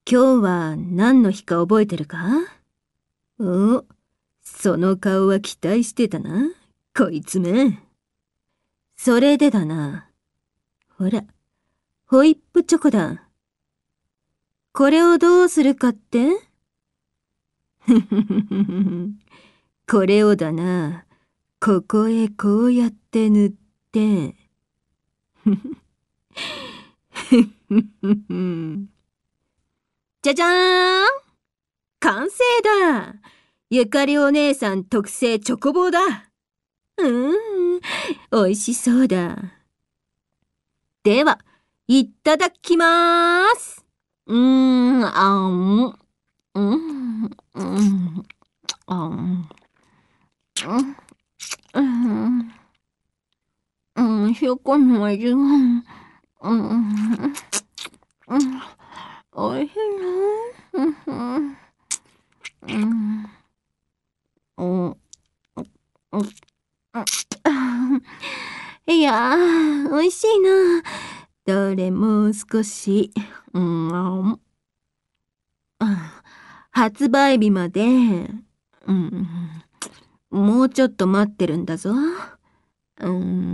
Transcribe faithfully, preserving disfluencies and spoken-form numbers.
今日は何の日か覚えてるか？お、その顔は期待してたな、こいつめ。それでだな。ほら、ホイップチョコだ。これをどうするかって？ふふふふふ。これをだな、ここへこうやって塗って。ふふふふふ。じゃじゃーん、完成だ。ゆかりお姉さん特製チョコボーだ。うーん、美味しそうだ。では、いただきまーす。うーん、あん、うん、うん、あん、うん、うん、ひょこの味が、うん、うん、おいしいな。うん、うん、うん、うんいやー、美味しいな。どれもう少し、うん、発売日まで、うん、もうちょっと待ってるんだぞ。うん